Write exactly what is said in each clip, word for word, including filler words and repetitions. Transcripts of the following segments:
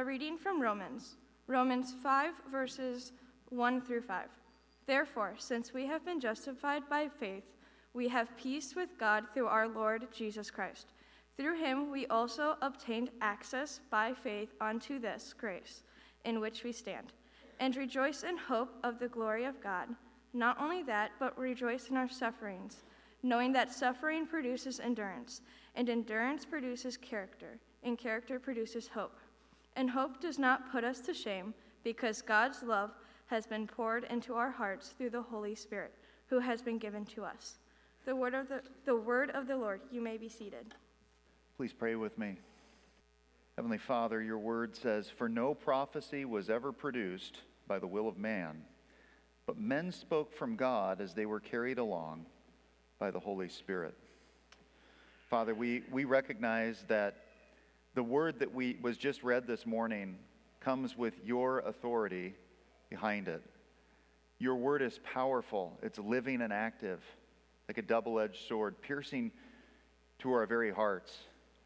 A reading from Romans, Romans five, verses one through five. Therefore, since we have been justified by faith, we have peace with God through our Lord Jesus Christ. Through him we also obtained access by faith unto this grace in which we stand, and rejoice in hope of the glory of God. Not only that, but rejoice in our sufferings, knowing that suffering produces endurance, and endurance produces character, and character produces hope. And hope does not put us to shame, because God's love has been poured into our hearts through the Holy Spirit, who has been given to us. The word of the, the word of the Lord. You may be seated. Please pray with me. Heavenly Father, your word says, "For no prophecy was ever produced by the will of man, but men spoke from God as they were carried along by the Holy Spirit." Father, we, we recognize that the word that we was just read this morning comes with your authority behind it. Your word is powerful. It's living and active, like a double-edged sword, piercing to our very hearts.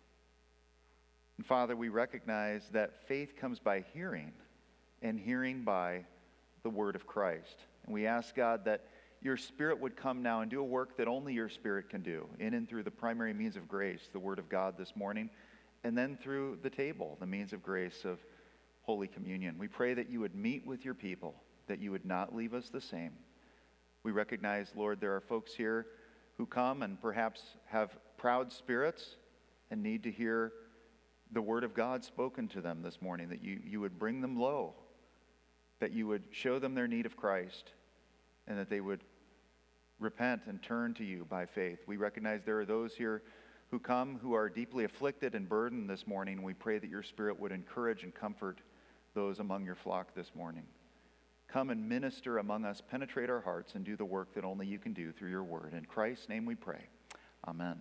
And Father, we recognize that faith comes by hearing, and hearing by the word of Christ. And we ask, God, that your Spirit would come now and do a work that only your Spirit can do, in and through the primary means of grace, the word of God this morning, and then through the table, the means of grace of Holy Communion. We pray that you would meet with your people, that you would not leave us the same. We recognize, Lord, there are folks here who come and perhaps have proud spirits and need to hear the word of God spoken to them this morning, that you, you would bring them low, that you would show them their need of Christ, and that they would repent and turn to you by faith. We recognize there are those here who come who are deeply afflicted and burdened this morning. We pray that your Spirit would encourage and comfort those among your flock this morning. Come and minister among us, penetrate our hearts, and do the work that only you can do through your word. In Christ's name we pray. Amen.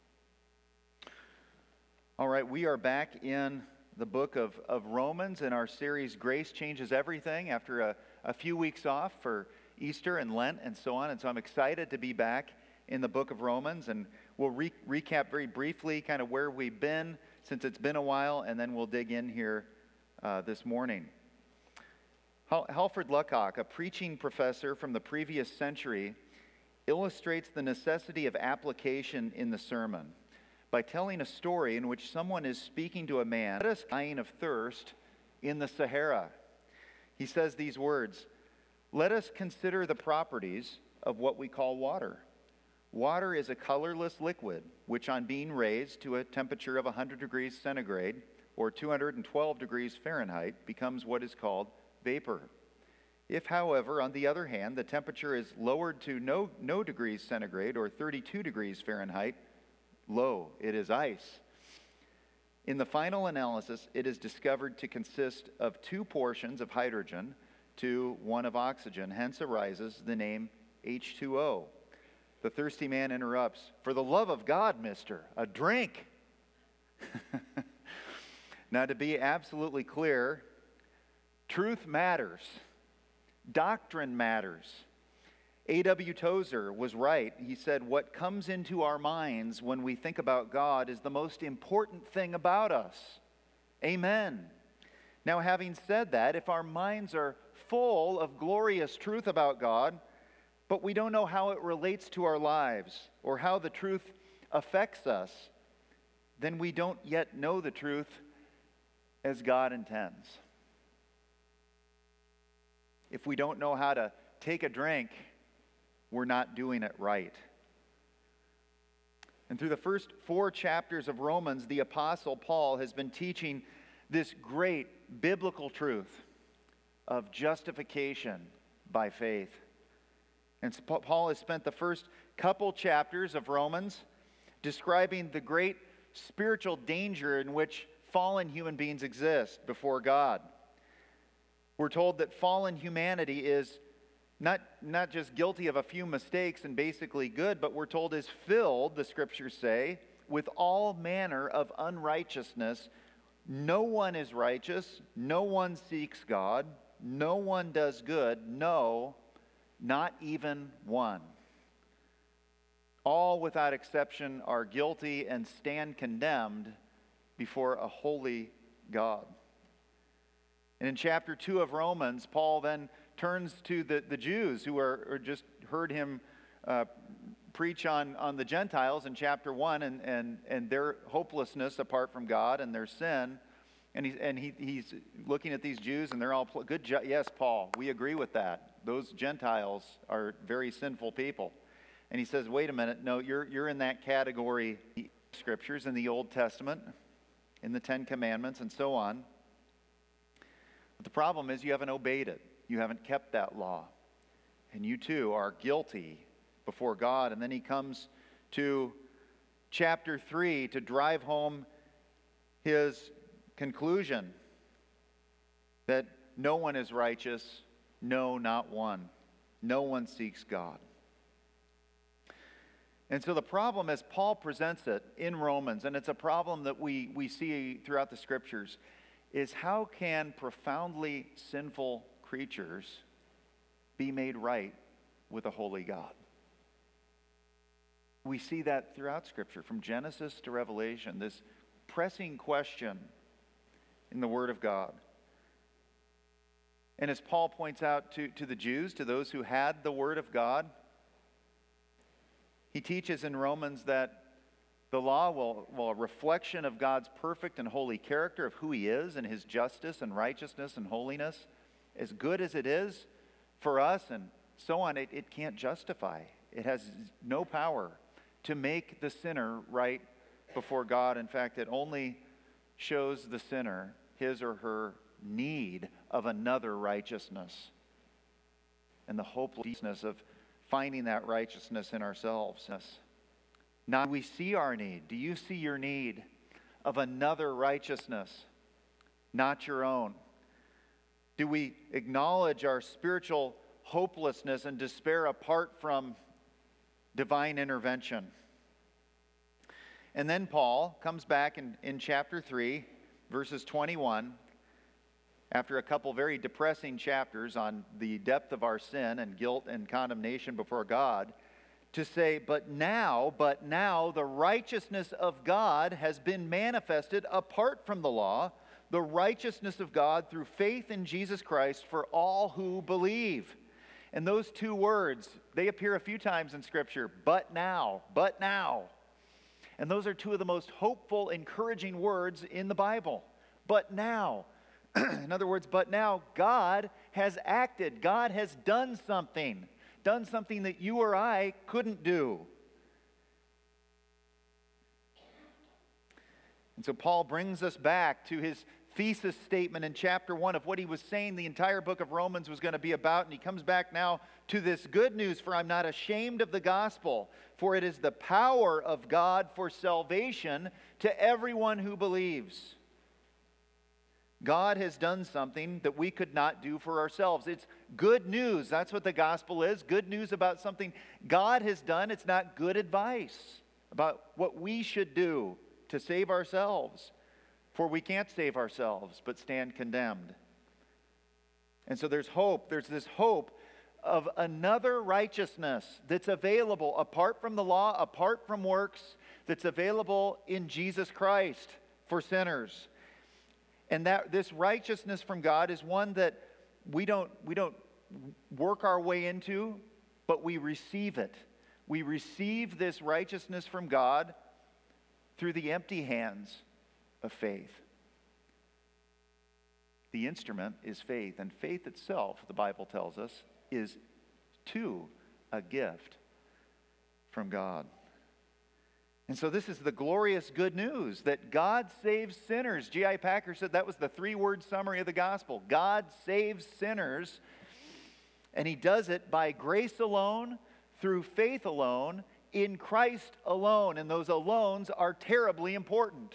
All right, we are back in the book of, of Romans in our series, Grace Changes Everything, after a, a few weeks off for Easter and Lent and so on. And so I'm excited to be back in the book of Romans, and we'll re- recap very briefly kind of where we've been since it's been a while, and then we'll dig in here uh, this morning. Hal- Halford Luckock, a preaching professor from the previous century, illustrates the necessity of application in the sermon by telling a story in which someone is speaking to a man dying of thirst in the Sahara. He says these words, "Let us consider the properties of what we call water. Water is a colorless liquid, which on being raised to a temperature of one hundred degrees centigrade or two hundred twelve degrees Fahrenheit becomes what is called vapor. If, however, on the other hand, the temperature is lowered to no, no degrees centigrade or thirty-two degrees Fahrenheit, lo, it is ice. In the final analysis, it is discovered to consist of two portions of hydrogen to one of oxygen. Hence arises the name H two O. The thirsty man interrupts, "For the love of God, mister, a drink." Now, to be absolutely clear, truth matters. Doctrine matters. A W Tozer was right. He said, "What comes into our minds when we think about God is the most important thing about us." Amen. Now, having said that, if our minds are full of glorious truth about God, but we don't know how it relates to our lives or how the truth affects us, then we don't yet know the truth as God intends. If we don't know how to take a drink, we're not doing it right. And through the first four chapters of Romans, the Apostle Paul has been teaching this great biblical truth of justification by faith. And Paul has spent the first couple chapters of Romans describing the great spiritual danger in which fallen human beings exist before God. We're told that fallen humanity is not, not just guilty of a few mistakes and basically good, but we're told is filled, the scriptures say, with all manner of unrighteousness. No one is righteous. No one seeks God. No one does good. No, not even one. All without exception are guilty and stand condemned before a holy God. And in chapter two of Romans, Paul then turns to the, the Jews who are, are just heard him uh, preach on, on the Gentiles in chapter one and, and, and their hopelessness apart from God and their sin. And, he, and he, he's looking at these Jews and they're all, good, yes, Paul, we agree with that. Those Gentiles are very sinful people. And he says, wait a minute, no, you're, you're in that category. Scriptures in the Old Testament, in the Ten Commandments, and so on. But the problem is you haven't obeyed it. You haven't kept that law. And you too are guilty before God. And then he comes to chapter three to drive home his conclusion that no one is righteous, no, not one. No one seeks God. And so the problem, as Paul presents it in Romans, and it's a problem that we, we see throughout the Scriptures, is how can profoundly sinful creatures be made right with a holy God? We see that throughout Scripture, from Genesis to Revelation, this pressing question in the Word of God. And as Paul points out to, to the Jews, to those who had the Word of God, he teaches in Romans that the law, will, will a reflection of God's perfect and holy character, of who he is and his justice and righteousness and holiness, as good as it is for us and so on, it, it can't justify. It has no power to make the sinner right before God. In fact, it only shows the sinner his or her need of another righteousness and the hopelessness of finding that righteousness in ourselves. Now we see our need. Do you see your need of another righteousness, not your own? Do we acknowledge our spiritual hopelessness and despair apart from divine intervention? And then Paul comes back in, in chapter three, verses twenty-one, after a couple very depressing chapters on the depth of our sin and guilt and condemnation before God, to say, but now, but now the righteousness of God has been manifested apart from the law, the righteousness of God through faith in Jesus Christ for all who believe. And those two words, they appear a few times in Scripture, but now, but now. And those are two of the most hopeful, encouraging words in the Bible. But now. In other words, but now God has acted. God has done something. Done something that you or I couldn't do. And so Paul brings us back to his thesis statement in chapter one of what he was saying the entire book of Romans was going to be about. And he comes back now to this good news, for I'm not ashamed of the gospel, for it is the power of God for salvation to everyone who believes. God has done something that we could not do for ourselves. It's good news. That's what the gospel is. Good news about something God has done. It's not good advice about what we should do to save ourselves. For we can't save ourselves, but stand condemned. And so there's hope. There's this hope of another righteousness that's available apart from the law, apart from works, that's available in Jesus Christ for sinners. And that this righteousness from God is one that we don't, we don't work our way into, but we receive it. We receive this righteousness from God through the empty hands of faith. The instrument is faith, and faith itself, the Bible tells us, is too a gift from God. And so this is the glorious good news that God saves sinners. G I Packer said that was the three-word summary of the gospel. God saves sinners, and he does it by grace alone, through faith alone, in Christ alone. And those alones are terribly important.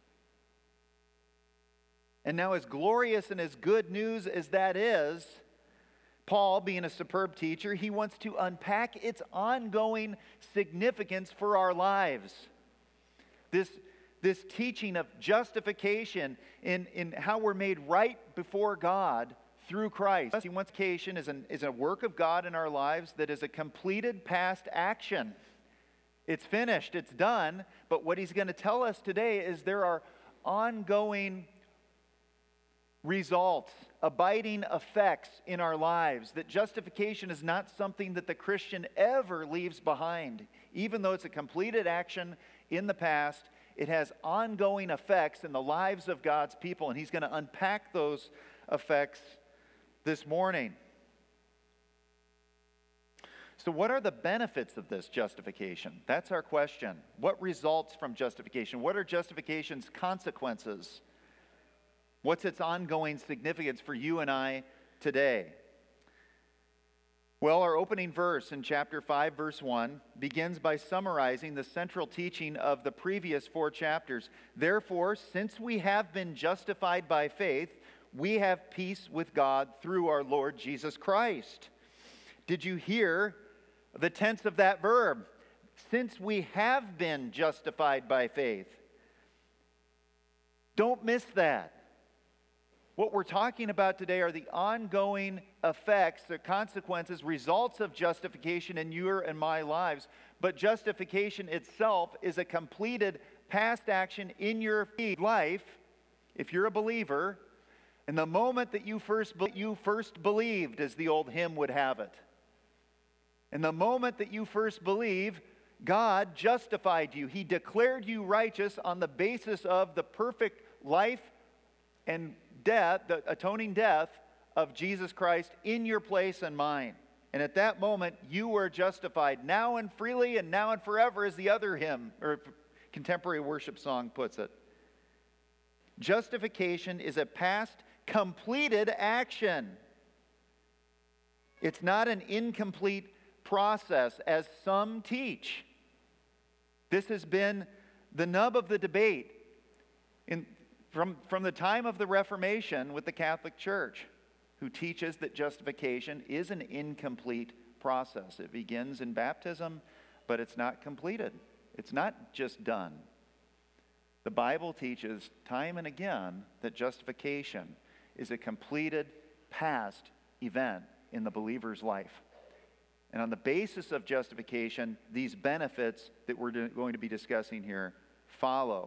And now, as glorious and as good news as that is, Paul, being a superb teacher, he wants to unpack its ongoing significance for our lives. This, this teaching of justification in, in how we're made right before God through Christ. Justification is, an, is a work of God in our lives that is a completed past action. It's finished, it's done, but what he's going to tell us today is there are ongoing results, abiding effects in our lives, that justification is not something that the Christian ever leaves behind. Even though it's a completed action in the past, it has ongoing effects in the lives of God's people, and he's going to unpack those effects this morning. So what are the benefits of this justification? That's our question. What results from justification? What are justification's consequences? What's its ongoing significance for you and I today? Well, our opening verse in chapter five, verse one, begins by summarizing the central teaching of the previous four chapters. Therefore, since we have been justified by faith, we have peace with God through our Lord Jesus Christ. Did you hear the tense of that verb? Since we have been justified by faith. Don't miss that. What we're talking about today are the ongoing effects, the consequences, results of justification in your and my lives. But justification itself is a completed past action in your life, if you're a believer, and the moment that you first, you first believed, as the old hymn would have it. And the moment that you first believe, God justified you. He declared you righteous on the basis of the perfect life and death, the atoning death of Jesus Christ in your place and mine. And at that moment, you were justified now and freely and now and forever, as the other hymn or contemporary worship song puts it. Justification is a past completed action. It's not an incomplete process, as some teach. This has been the nub of the debate in, from, from the time of the Reformation with the Catholic Church, who teaches that justification is an incomplete process. It begins in baptism, but it's not completed. It's not just done. The Bible teaches time and again that justification is a completed past event in the believer's life. And on the basis of justification, these benefits that we're do- going to be discussing here follow.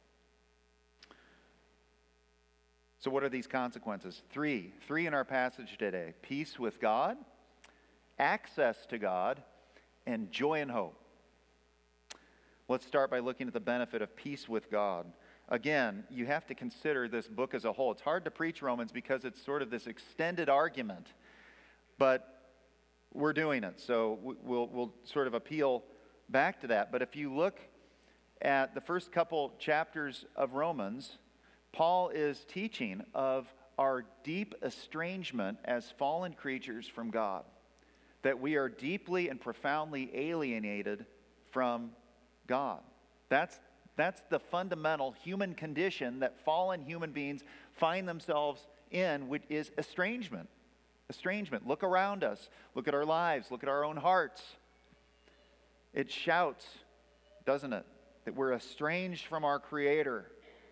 So what are these consequences? Three. Three in our passage today. Peace with God, access to God, and joy and hope. Let's start by looking at the benefit of peace with God. Again, you have to consider this book as a whole. It's hard to preach Romans because it's sort of this extended argument. But we're doing it, so we'll, we'll sort of appeal back to that. But if you look at the first couple chapters of Romans, Paul is teaching of our deep estrangement as fallen creatures from God, that we are deeply and profoundly alienated from God. That's, that's the fundamental human condition that fallen human beings find themselves in, which is estrangement. Estrangement. Look around us. Look at our lives. Look at our own hearts. It shouts, doesn't it, that we're estranged from our Creator.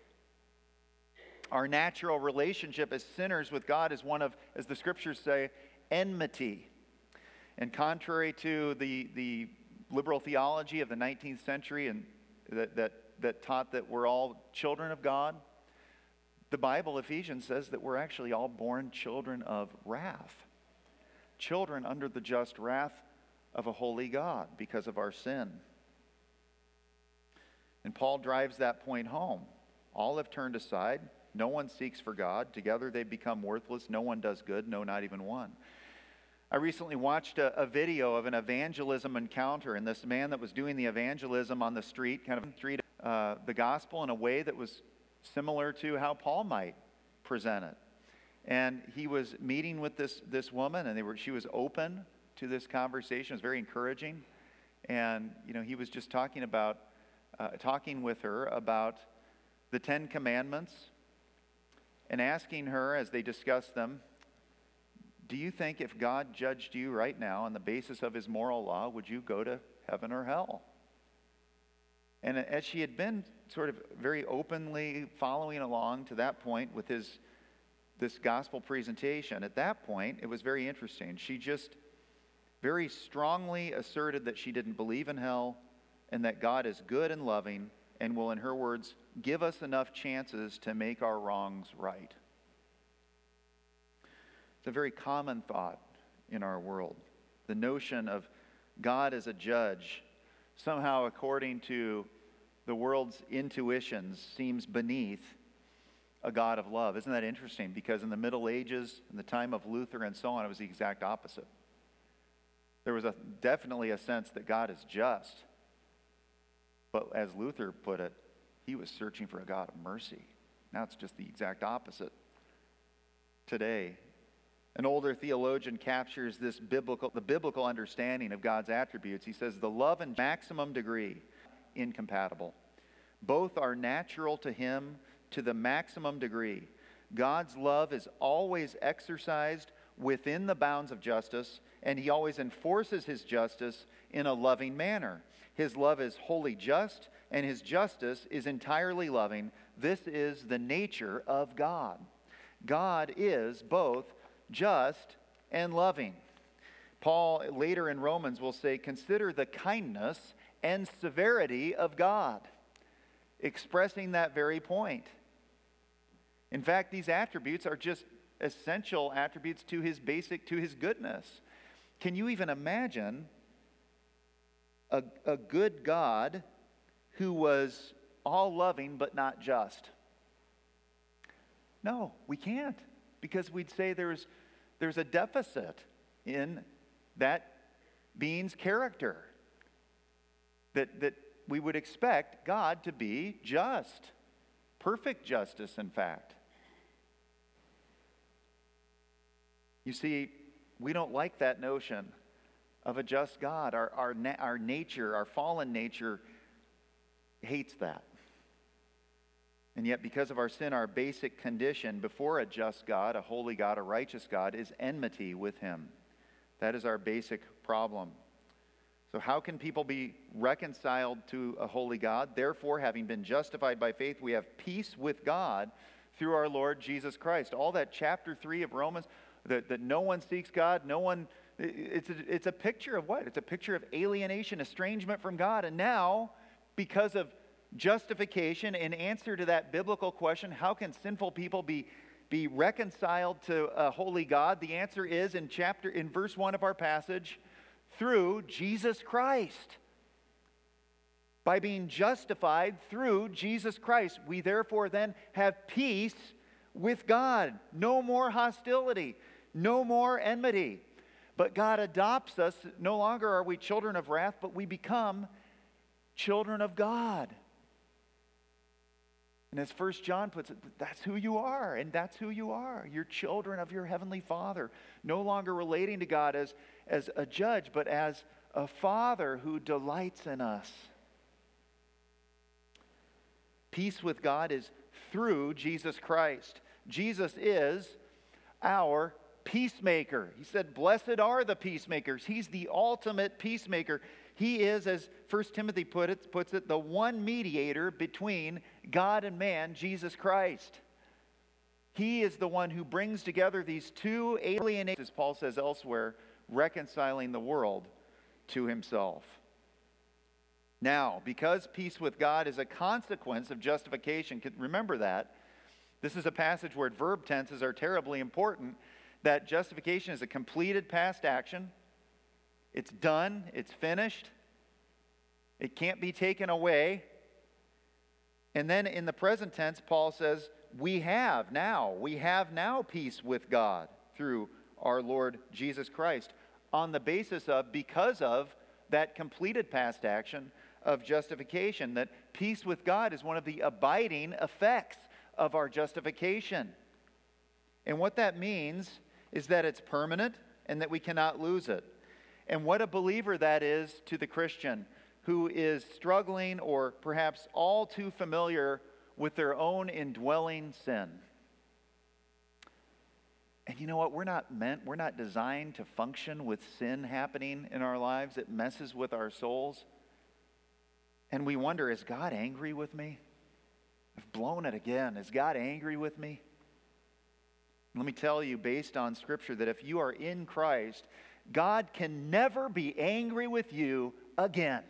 Our natural relationship as sinners with God is one of, as the Scriptures say, enmity. And contrary to the, the liberal theology of the nineteenth century and that, that, that taught that we're all children of God, the Bible, Ephesians, says that we're actually all born children of wrath. Children under the just wrath of a holy God because of our sin. And Paul drives that point home. All have turned aside. No one seeks for God. Together they become worthless. No one does good. No, not even one. I recently watched a, a video of an evangelism encounter, and this man that was doing the evangelism on the street, kind of street, uh, the gospel in a way that was similar to how Paul might present it. And he was meeting with this, this woman, and they were, she was open to this conversation. It was very encouraging. And, you know, he was just talking about, uh, talking with her about the Ten Commandments and asking her as they discussed them, do you think if God judged you right now on the basis of his moral law, would you go to heaven or hell? And as she had been sort of very openly following along to that point with his this gospel presentation, at that point, it was very interesting. She just very strongly asserted that she didn't believe in hell and that God is good and loving and will, in her words, give us enough chances to make our wrongs right. It's a very common thought in our world. The notion of God as a judge, somehow according to the world's intuitions, seems beneath a God of love. Isn't that interesting? Because in the Middle Ages, in the time of Luther and so on, it was the exact opposite. There was a, definitely a sense that God is just. But as Luther put it, he was searching for a God of mercy. Now it's just the exact opposite. Today, an older theologian captures this biblical, the biblical understanding of God's attributes. He says, the love in maximum degree, incompatible. Both are natural to him to the maximum degree. God's love is always exercised within the bounds of justice, and he always enforces his justice in a loving manner. His love is wholly just, and his justice is entirely loving. This is the nature of God. God is both just and loving. Paul later in Romans will say, consider the kindness and severity of God, expressing that very point. In fact, these attributes are just essential attributes to his basic, to his goodness. Can you even imagine a, a good God who was all loving but not just? No, we can't, because we'd say there's, there's a deficit in that being's character, that, that we would expect God to be just, perfect justice, in fact. You see, we don't like that notion of a just God. Our, our, na- our nature, our fallen nature, hates that. And yet, because of our sin, our basic condition before a just God, a holy God, a righteous God, is enmity with him. That is our basic problem. So how can people be reconciled to a holy God? Therefore, having been justified by faith, we have peace with God through our Lord Jesus Christ. All that chapter three of Romans, that, that no one seeks God, no one, it's a, it's a picture of what? It's a picture of alienation, estrangement from God. And now, because of justification, in answer to that biblical question, how can sinful people be, be reconciled to a holy God? The answer is in chapter, in verse one of our passage, through Jesus Christ. By being justified through Jesus Christ, we therefore then have peace with God. No more hostility, no more enmity. But God adopts us. No longer are we children of wrath, but we become children of God. And as First John puts it, that's who you are, and that's who you are. You're children of your heavenly Father, no longer relating to God as, as a judge, but as a Father who delights in us. Peace with God is through Jesus Christ. Jesus is our peacemaker. He said, blessed are the peacemakers. He's the ultimate peacemaker. He is, as First Timothy put it, puts it, the one mediator between God and man, Jesus Christ. He is the one who brings together these two alienated, as Paul says elsewhere, reconciling the world to himself. Now, because peace with God is a consequence of justification, remember that. This is a passage where verb tenses are terribly important, that justification is a completed past action. It's done. It's finished. It can't be taken away. And then in the present tense, Paul says, we have now, we have now peace with God through our Lord Jesus Christ on the basis of, because of that completed past action of justification, that peace with God is one of the abiding effects of our justification. And what that means is that it's permanent and that we cannot lose it. And what a believer that is to the Christian who is struggling or perhaps all too familiar with their own indwelling sin. And you know what? We're not meant, we're not designed to function with sin happening in our lives. It messes with our souls. And we wonder, is God angry with me? I've blown it again. Is God angry with me? Let me tell you, based on Scripture, that if you are in Christ, God can never be angry with you again.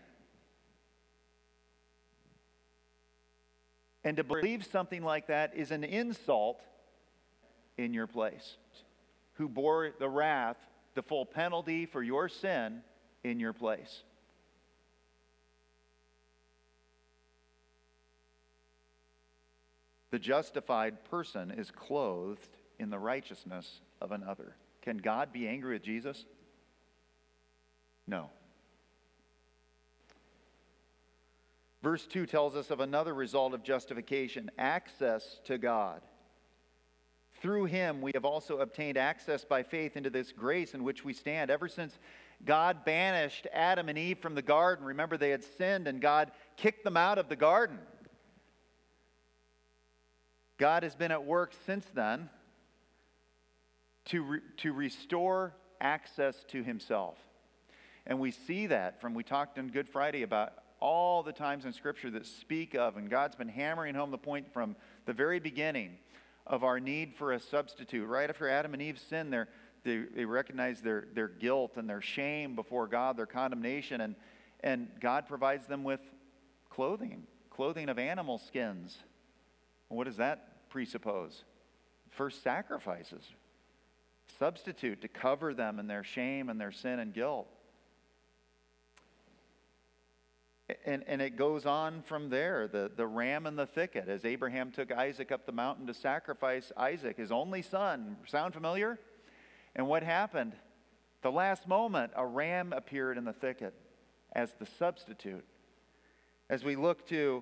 And to believe something like that is an insult in your place. who bore the wrath, the full penalty for your sin in your place. The justified person is clothed in the righteousness of another. Can God be angry with Jesus? No. Verse two tells us of another result of justification, access to God. Through him we have also obtained access by faith into this grace in which we stand. Ever since God banished Adam and Eve from the garden, remember they had sinned and God kicked them out of the garden. God has been at work since then to, re- to restore access to himself. And we see that from, we talked on Good Friday about all the times in Scripture that speak of, and God's been hammering home the point from the very beginning of our need for a substitute. Right after Adam and Eve sinned, they, they recognize their, their guilt and their shame before God, their condemnation, and, and God provides them with clothing, clothing of animal skins. What does that presuppose? First, sacrifices. Substitute to cover them in their shame and their sin and guilt. And, and it goes on from there, the, the ram in the thicket, as Abraham took Isaac up the mountain to sacrifice Isaac, his only son. Sound familiar? And what happened? The last moment, a ram appeared in the thicket as the substitute. As we look to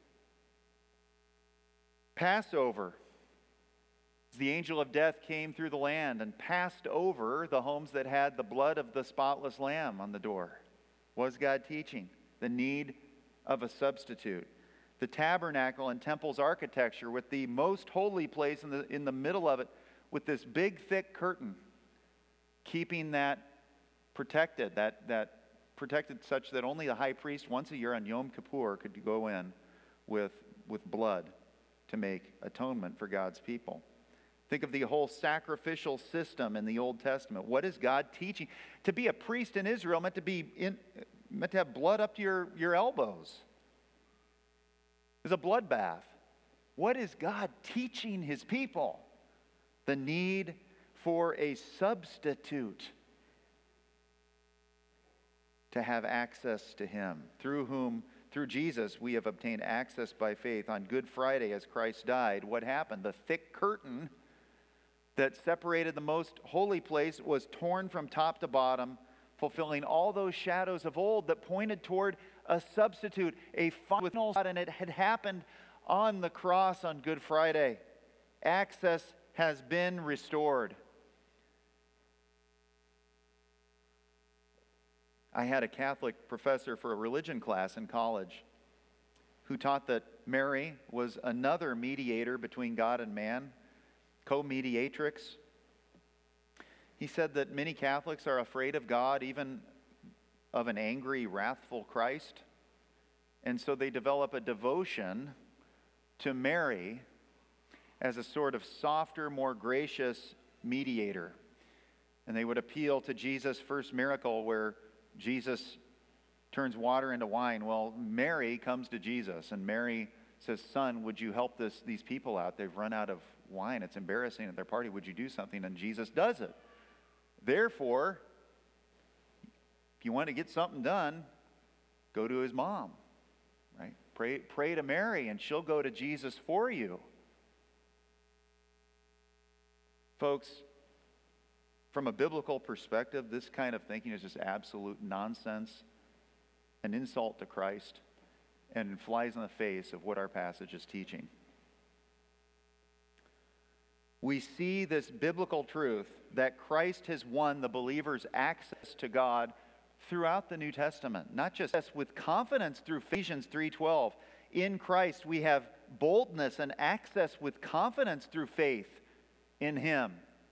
Passover, the angel of death came through the land and passed over the homes that had the blood of the spotless lamb on the door. What was God teaching? The need of a substitute. The tabernacle and temple's architecture with the most holy place in the, in the middle of it with this big thick curtain, keeping that protected, that, that protected such that only the high priest once a year on Yom Kippur could go in with, with blood to make atonement for God's people. Think of the whole sacrificial system in the Old Testament. What is God teaching? To be a priest in Israel meant to be in, meant to have blood up to your, your elbows. It's a bloodbath. What is God teaching his people? The need for a substitute to have access to him, through whom, through Jesus, we have obtained access by faith. On Good Friday, as Christ died, what happened? The thick curtain that separated the most holy place was torn from top to bottom, fulfilling all those shadows of old that pointed toward a substitute, a final God, and it had happened on the cross on Good Friday. Access has been restored. I had a Catholic professor for a religion class in college who taught that Mary was another mediator between God and man, co-mediatrix. He said that many Catholics are afraid of God, even of an angry, wrathful Christ, and so they develop a devotion to Mary as a sort of softer, more gracious mediator. And they would appeal to Jesus' first miracle where Jesus turns water into wine. Well, Mary comes to Jesus, and Mary says, "Son, would you help this, these people out? They've run out of wine. It's embarrassing at their party. Would you do something?" And Jesus does it. Therefore, if you want to get something done, go to his mom, right? Pray, pray to Mary, and she'll go to Jesus for you. Folks, from a biblical perspective, this kind of thinking is just absolute nonsense, an insult to Christ, and flies in the face of what our passage is teaching. We see this biblical truth that Christ has won the believer's access to God throughout the New Testament, not just with confidence through Ephesians three twelve. In Christ we have boldness and access with confidence through faith in him.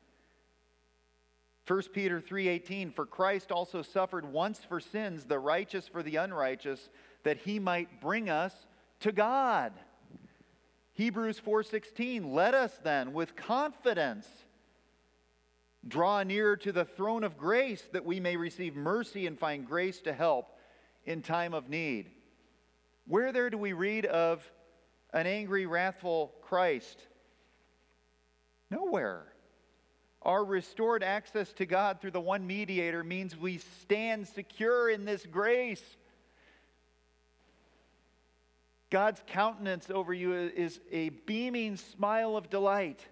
First Peter three eighteen, for Christ also suffered once for sins, the righteous for the unrighteous, that he might bring us to God. Hebrews four sixteen, let us then with confidence draw near to the throne of grace that we may receive mercy and find grace to help in time of need. Where there do we read of an angry, wrathful Christ? Nowhere. Our restored access to God through the one mediator means we stand secure in this grace. God's countenance over you is a beaming smile of delight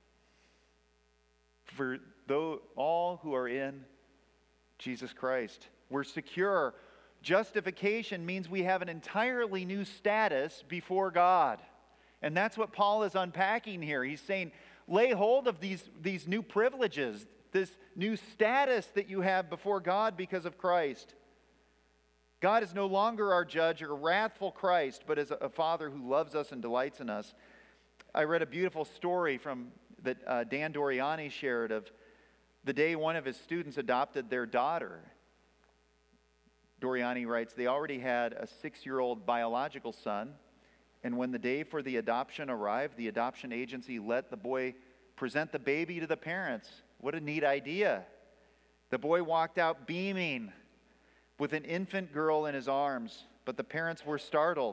for though all who are in Jesus Christ. We're secure. Justification means we have an entirely new status before God. And that's what Paul is unpacking here. He's saying, lay hold of these, these new privileges, this new status that you have before God because of Christ. God is no longer our judge or wrathful Christ, but is a Father who loves us and delights in us. I read a beautiful story from that uh, Dan Doriani shared of the day one of his students adopted their daughter. Doriani writes, they already had a six-year-old biological son, and when the day for the adoption arrived, the adoption agency let the boy present the baby to the parents. What a neat idea. The boy walked out beaming with an infant girl in his arms, but the parents were startled.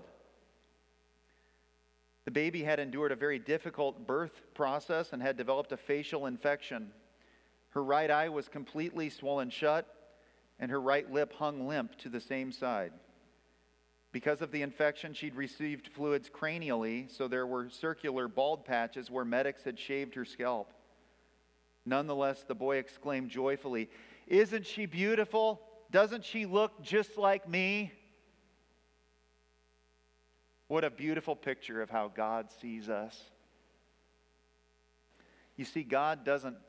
The baby had endured a very difficult birth process and had developed a facial infection. Her right eye was completely swollen shut, and her right lip hung limp to the same side. Because of the infection, she'd received fluids cranially, so there were circular bald patches where medics had shaved her scalp. Nonetheless, the boy exclaimed joyfully, "Isn't she beautiful? Doesn't she look just like me?" What a beautiful picture of how God sees us. You see, God doesn't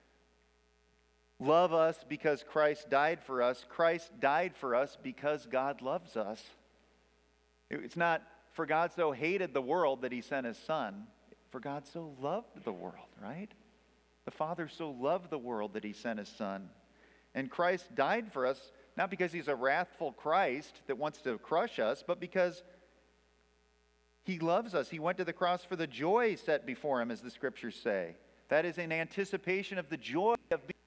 love us because Christ died for us. Christ died for us because God loves us. It's not, for God so hated the world that he sent his Son. For God so loved the world, right? The Father so loved the world that he sent his Son. And Christ died for us, not because he's a wrathful Christ that wants to crush us, but because he loves us. He went to the cross for the joy set before him, as the scriptures say. That is in anticipation of the joy of being.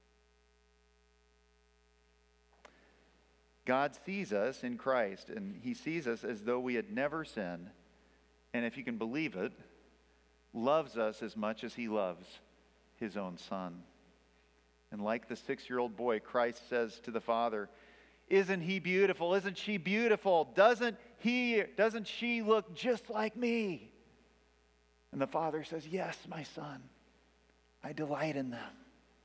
God sees us in Christ, and he sees us as though we had never sinned, and if you can believe it, loves us as much as he loves his own Son. And like the six-year-old boy, Christ says to the Father, "Isn't he beautiful? Isn't she beautiful? Doesn't he, doesn't she look just like me?" And the Father says, "Yes, my Son, I delight in them."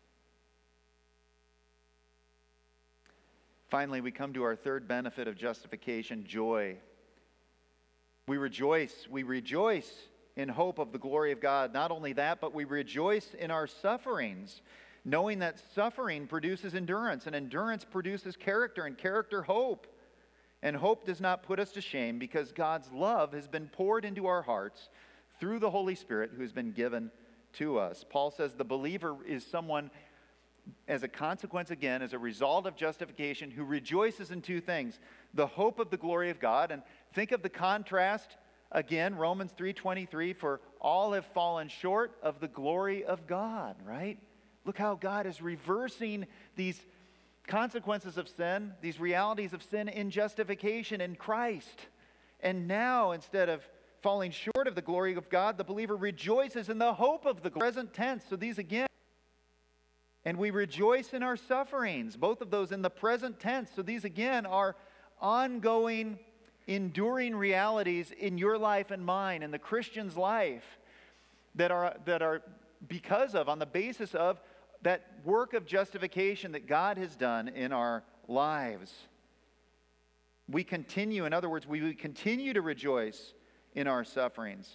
Finally, we come to our third benefit of justification, joy. We rejoice. We rejoice in hope of the glory of God. Not only that, but we rejoice in our sufferings, knowing that suffering produces endurance, and endurance produces character, and character hope. And hope does not put us to shame because God's love has been poured into our hearts through the Holy Spirit who has been given to us. Paul says the believer is someone, as a consequence, again, as a result of justification, who rejoices in two things: the hope of the glory of God. And think of the contrast again, Romans three twenty-three, for all have fallen short of the glory of God, right? Look how God is reversing these consequences of sin, these realities of sin in justification in Christ. And now, instead of falling short of the glory of God, the believer rejoices in the hope of the present tense. So these again, and we rejoice in our sufferings, both of those in the present tense. So these again are ongoing, enduring realities in your life and mine, in the Christian's life, that are, that are because of, on the basis of, that work of justification that God has done in our lives. We continue, in other words, we continue to rejoice in our sufferings.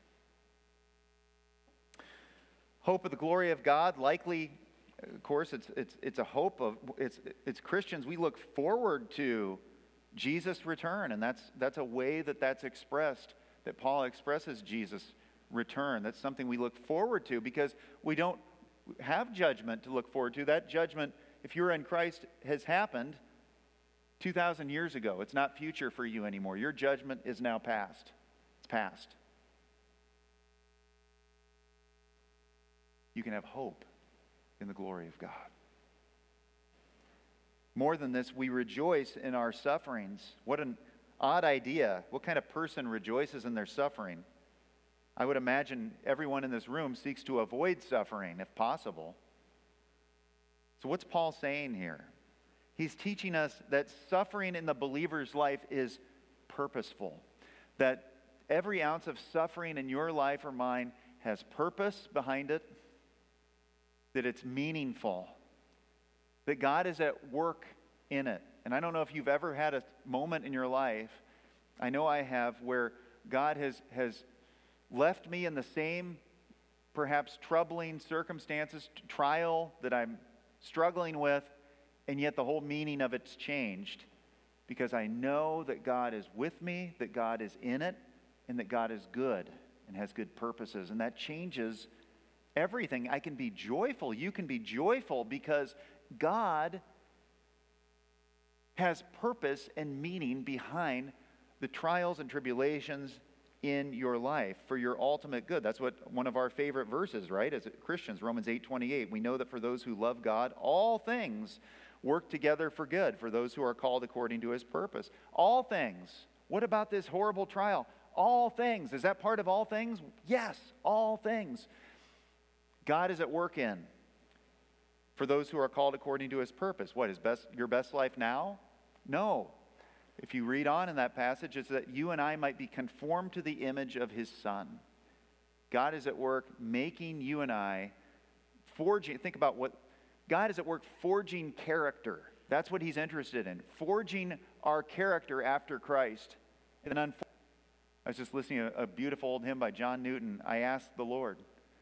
Hope of the glory of God, likely, of course, it's it's it's a hope of it's it's Christians. We look forward to Jesus' return, and that's that's a way that that's expressed. That Paul expresses Jesus' return. That's something we look forward to because we don't have judgment to look forward to. That judgment, if you're in Christ, has happened two thousand years ago. It's not future for you anymore. Your judgment is now past. It's past. You can have hope in the glory of God. More than this, we rejoice in our sufferings. What an odd idea. What kind of person rejoices in their suffering? I would imagine everyone in this room seeks to avoid suffering if possible. So what's Paul saying here? He's teaching us that suffering in the believer's life is purposeful. That every ounce of suffering in your life or mine has purpose behind it. That it's meaningful. That God is at work in it. And I don't know if you've ever had a moment in your life, I know I have, where God has, has left me in the same, perhaps troubling circumstances, trial that I'm struggling with, and yet the whole meaning of it's changed because I know that God is with me, that God is in it, and that God is good and has good purposes. And that changes everything. I can be joyful. You can be joyful because God has purpose and meaning behind the trials and tribulations in your life for your ultimate good. That's what one of our favorite verses, right, as Christians, Romans eight twenty-eight. We know that for those who love God, all things work together for good, for those who are called according to his purpose. All things. What about this horrible trial? All things. Is that part of all things? Yes, all things. God is at work in for those who are called according to his purpose. What, is best, your best life now? No. If you read on in that passage, it's that you and I might be conformed to the image of his Son. God is at work making you and I, forging, think about what, God is at work forging character. That's what he's interested in, forging our character after Christ. And unfor- I was just listening to a beautiful old hymn by John Newton. I asked the Lord,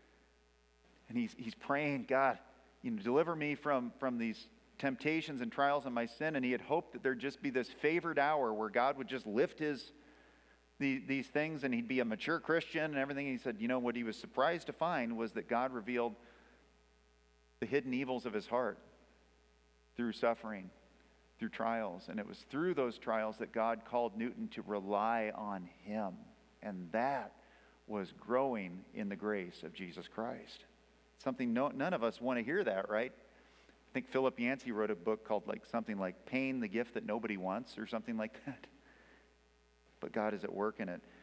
and he's, he's praying, God, you know, deliver me from, from these temptations and trials in my sin. And he had hoped that there'd just be this favored hour where God would just lift his the, these things and he'd be a mature Christian and everything. He said, you know, what he was surprised to find was that God revealed the hidden evils of his heart through suffering, through trials. And it was through those trials that God called Newton to rely on him. And that was growing in the grace of Jesus Christ. Something no, none of us want to hear that, right? I think Philip Yancey wrote a book called like something like Pain, the Gift That Nobody Wants, or something like that. But God is at work in it.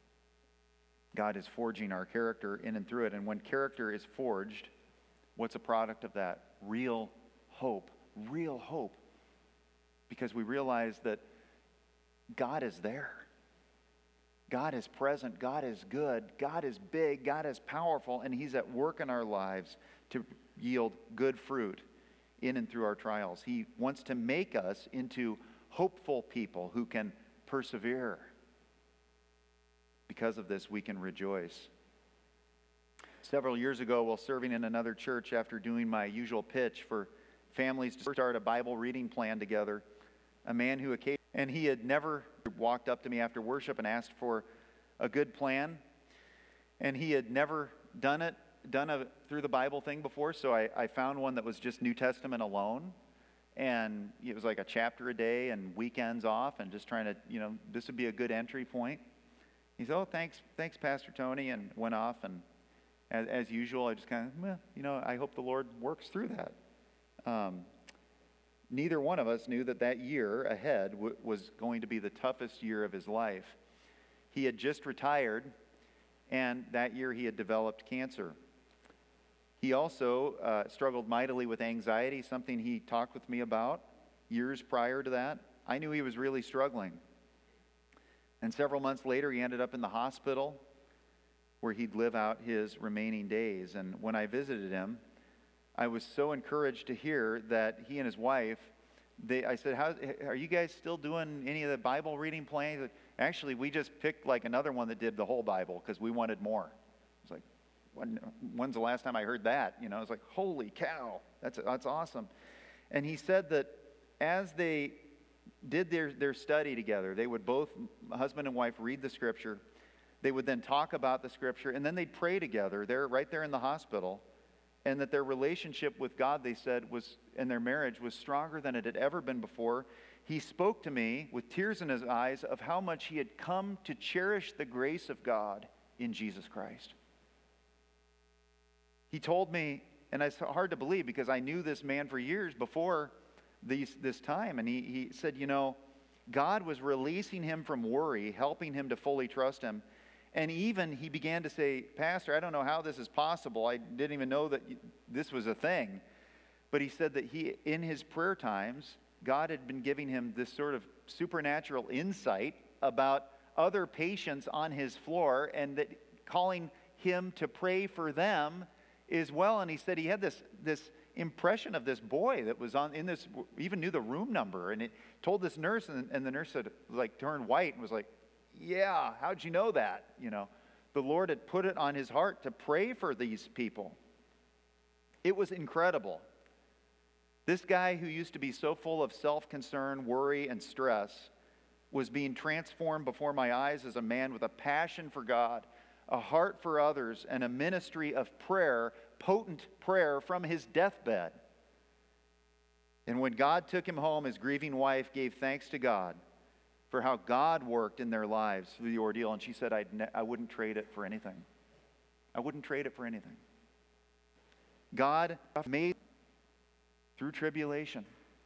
God is forging our character in and through it. And when character is forged, what's a product of that? Real hope. Real hope. Because we realize that God is there. God is present. God is good. God is big. God is powerful. And he's at work in our lives to yield good fruit in and through our trials. He wants to make us into hopeful people who can persevere. Because of this, we can rejoice. Several years ago, while serving in another church, after doing my usual pitch for families to start a Bible reading plan together, a man who occasionally, and he had never walked up to me after worship and asked for a good plan, and he had never done it, done a through the Bible thing before, so I, I found one that was just New Testament alone, and it was like a chapter a day and weekends off, and just trying to, you know, this would be a good entry point. He said, oh, thanks, thanks, Pastor Tony, and went off, and as, as usual, I just kind of, well, you know, I hope the Lord works through that. Um, neither one of us knew that that year ahead w- was going to be the toughest year of his life. He had just retired, and that year he had developed cancer. He also uh, struggled mightily with anxiety, something he talked with me about years prior to that. I knew he was really struggling. And several months later, he ended up in the hospital where he'd live out his remaining days. And when I visited him, I was so encouraged to hear that he and his wife, they, I said, How, are you guys still doing any of the Bible reading plans? Said, actually, we just picked like another one that did the whole Bible because we wanted more. I was like, when, when's the last time I heard that? You know, I was like, holy cow, that's, that's awesome. And he said that as they did their, their study together, they would both, husband and wife, read the scripture. They would then talk about the scripture, and then they'd pray together there, right there in the hospital. And that their relationship with God, they said, was, and their marriage was stronger than it had ever been before. He spoke to me with tears in his eyes of how much he had come to cherish the grace of God in Jesus Christ. He told me, and it's hard to believe because I knew this man for years before these, this time, and he, he said, you know, God was releasing him from worry, helping him to fully trust him. And even he began to say, Pastor, I don't know how this is possible. I didn't even know that this was a thing. But he said that he, in his prayer times, God had been giving him this sort of supernatural insight about other patients on his floor, and that calling him to pray for them as well. And he said he had this, this impression of this boy that was on in this, even knew the room number, and it told this nurse, and, and the nurse said, like, turned white and was like, yeah, how'd you know that? You know, the Lord had put it on his heart to pray for these people. It was incredible. This guy who used to be so full of self-concern, worry, and stress was being transformed before my eyes as a man with a passion for God, a heart for others, and a ministry of prayer, potent prayer from his deathbed. And when God took him home, his grieving wife gave thanks to God for how God worked in their lives through the ordeal. And she said, I'd ne- I wouldn't trade it for anything. I wouldn't trade it for anything. God made through tribulation.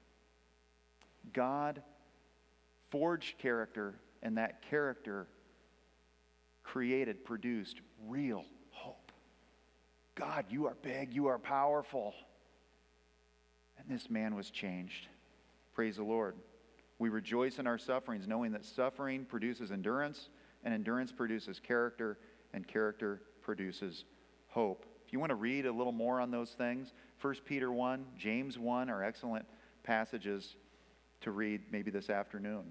God forged character, and that character created, produced real hope. God, you are big, you are powerful. And this man was changed. Praise the Lord. We rejoice in our sufferings, knowing that suffering produces endurance, and endurance produces character, and character produces hope. If you want to read a little more on those things, First Peter one, James one are excellent passages to read maybe this afternoon.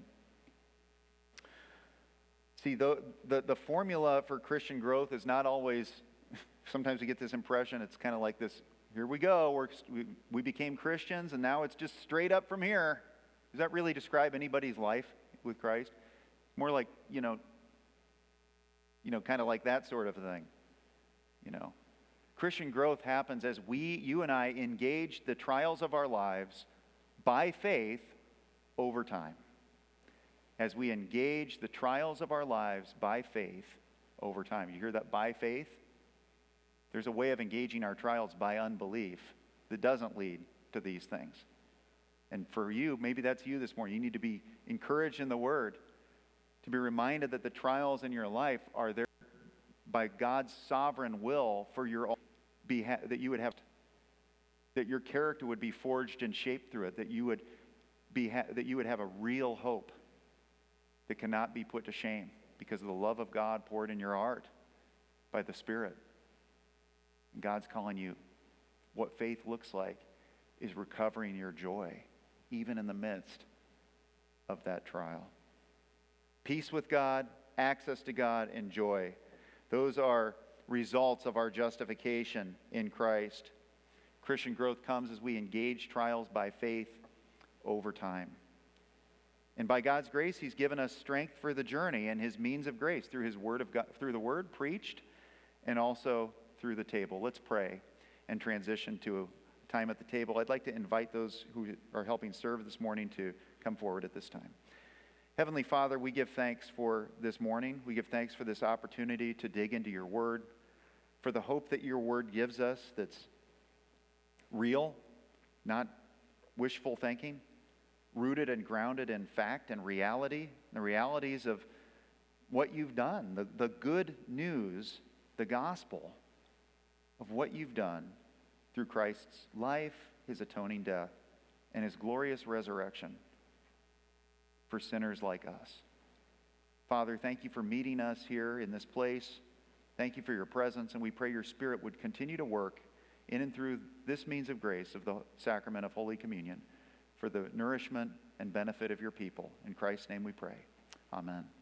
See, the, the, the formula for Christian growth is not always, sometimes we get this impression, it's kind of like this, here we go, we're, we, we became Christians, and now it's just straight up from here. Does that really describe anybody's life with Christ? More like, you know, you know, kind of like that sort of thing, you know. Christian growth happens as we, you and I, engage the trials of our lives by faith over time. As we engage the trials of our lives by faith over time. You hear that, by faith? There's a way of engaging our trials by unbelief that doesn't lead to these things. And for you, maybe that's you this morning. You need to be encouraged in the Word, to be reminded that the trials in your life are there by God's sovereign will for your beha- that you would have, that your character would be forged and shaped through it, that you would be ha- that you would have a real hope that cannot be put to shame because of the love of God poured in your heart by the Spirit. And God's calling you. What faith looks like is recovering your joy, even in the midst of that trial. Peace with God, access to God, and joy. Those are results of our justification in Christ. Christian growth comes as we engage trials by faith over time. And by God's grace, He's given us strength for the journey and His means of grace through His Word of God, through the Word preached, and also through the table. Let's pray and transition to a time at the table. I'd like to invite those who are helping serve this morning to come forward at this time. Heavenly Father, we give thanks for this morning. We give thanks for this opportunity to dig into your Word, for the hope that your Word gives us that's real, not wishful thinking, rooted and grounded in fact and reality, the realities of what you've done, the, the good news, the gospel of what you've done through Christ's life, His atoning death, and His glorious resurrection for sinners like us. Father, thank you for meeting us here in this place. Thank you for your presence, and we pray your Spirit would continue to work in and through this means of grace of the sacrament of Holy Communion for the nourishment and benefit of your people. In Christ's name we pray. Amen.